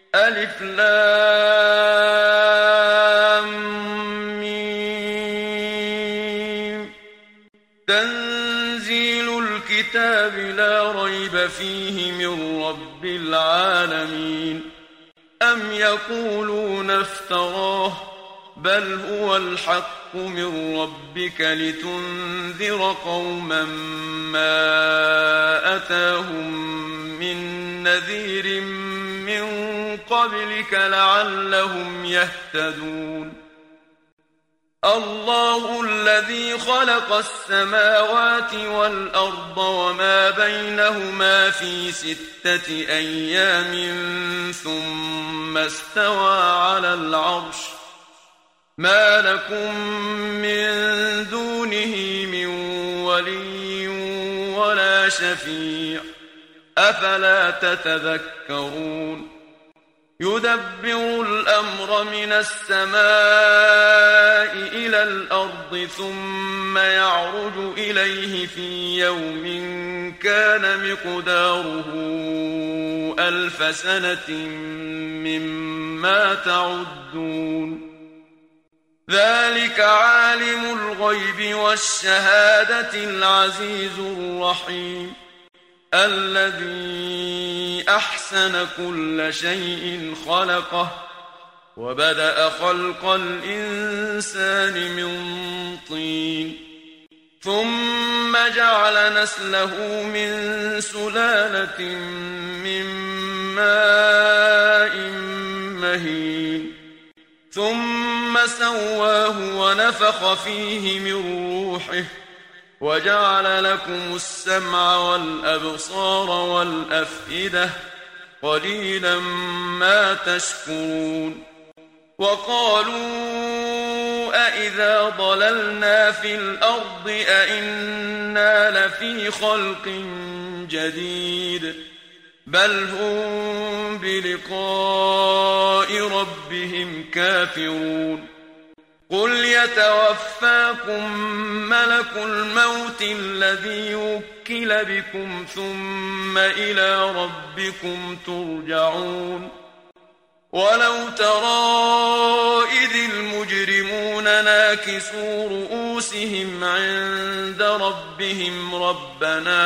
ألف لام ميم. تنزيل الكتاب لا ريب فيه من رب العالمين. أم يقولون افتراه بل هو الحق من ربك لتنذر قوما ما أتاهم من نذير من قبلك لعلهم يهتدون. الله الذي خلق السماوات والأرض وما بينهما في 6 أيام ثم استوى على العرش. ما لكم من دونه من ولي ولا شفيع أفلا تتذكرون. يدبر الأمر من السماء إلى الأرض ثم يعرج إليه في يوم كان مقداره 1000 سنة مما تعدون. ذلك عالم الغيب والشهادة العزيز الرحيم الذي أحسن كل شيء خلقه وبدأ خلق الإنسان من طين ثم جعل نسله من سلالة من ماء مهين ثم سواه ونفخ فيه من روحه وجعل لكم السمع والأبصار والأفئدة قليلا ما تشكرون. وقالوا أإذا ضللنا في الأرض أإنا لفي خلق جديد بل هم بلقاء ربهم كافرون. قل يتوفاكم ملك الموت الذي وكل بكم ثم إلى ربكم ترجعون. ولو ترى إذ المجرمون ناكسوا رؤوسهم عند ربهم ربنا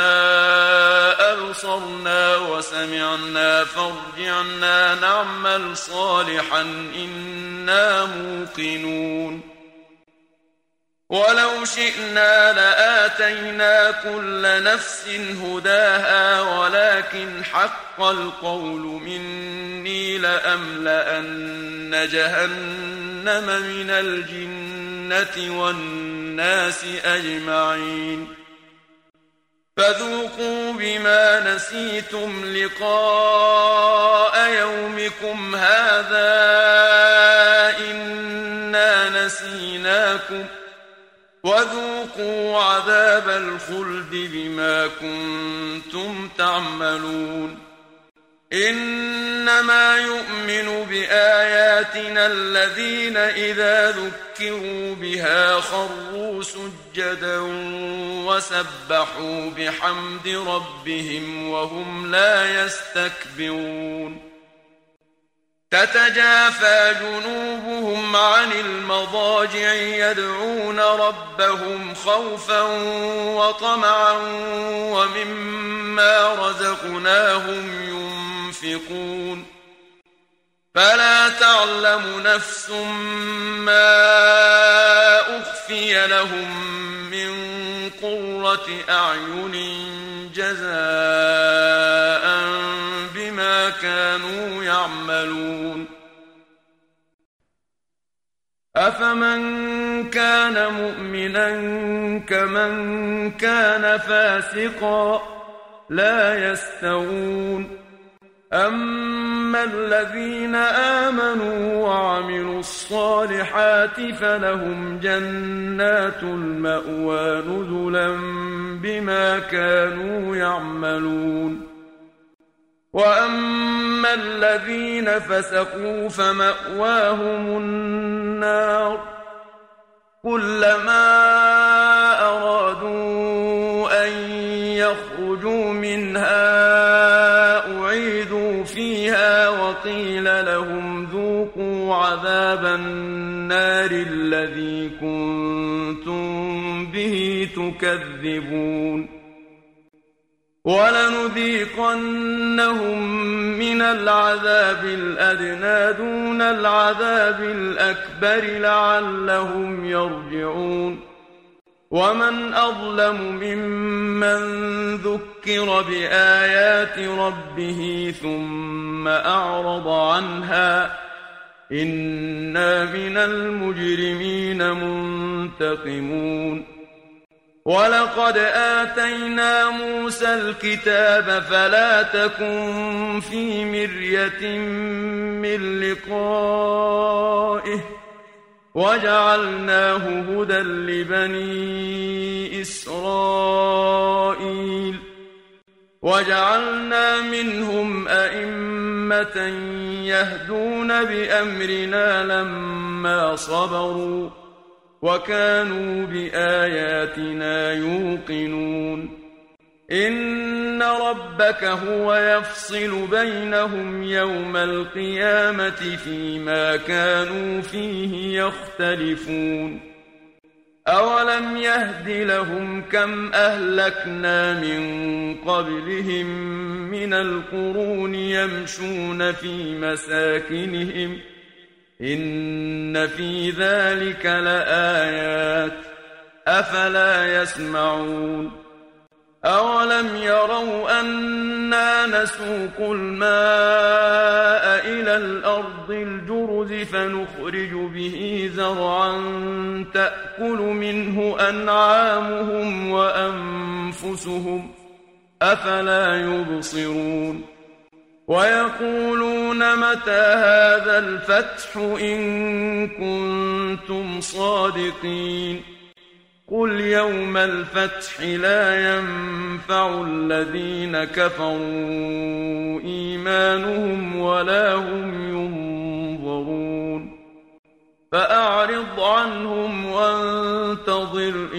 أبصرنا وسمعنا فارجعنا نعمل صالحا إنا موقنون. ولو شئنا لآتينا كل نفس هداها ولكن حق القول مني لأملأن جهنم من الجنة والناس أجمعين. فذوقوا بما نسيتم لقاء يومكم هذا إنا نسيناكم وذوقوا عذاب الخلد بما كنتم تعملون. إنما يؤمن بآياتنا الذين إذا ذكروا بها خروا سجدا وسبحوا بحمد ربهم وهم لا يستكبرون. تتجافى جنوبهم عن المضاجع يدعون ربهم خوفا وطمعا ومما رزقناهم ينفقون. فلا تعلم نفس ما أخفي لهم من قرة أعين جزاء بما كانوا يعملون. أفمن كان مؤمنا كمن كان فاسقا لا يستوون. أما الذين آمنوا وعملوا الصالحات فلهم جنات المأوى نزلا بما كانوا يعملون. وأما الذين فسقوا فمأواهم النار كلما أرادوا أن يخرجوا منها أعيدوا فيها وقيل وقيل لهم ذوقوا عذاب النار الذي كنتم به تكذبون ولنذيقنهم من العذاب الأدنى دون العذاب الأكبر لعلهم يرجعون ومن أظلم ممن ذكر بآيات ربه ثم أعرض عنها إنا من المجرمين منتقمون ولقد آتينا موسى الكتاب فلا تكن في مرية من لقائه وجعلناه هدى لبني إسرائيل وجعلنا منهم أئمة يهدون بأمرنا لما صبروا وكانوا بآياتنا يوقنون إن ربك هو يفصل بينهم يوم القيامة فيما كانوا فيه يختلفون أولم يهد لهم كم أهلكنا من قبلهم من القرون يمشون في مساكنهم إن في ذلك لآيات أفلا يسمعون أولم يروا أنا نسوق الماء إلى الأرض الجرز فنخرج به زرعا تأكل منه أنعامهم وأنفسهم أفلا يبصرون ويقولون متى هذا الفتح إن كنتم صادقين قل يوم الفتح لا ينفع الذين كفروا إيمانهم ولا هم ينظرون فأعرض عنهم وانتظر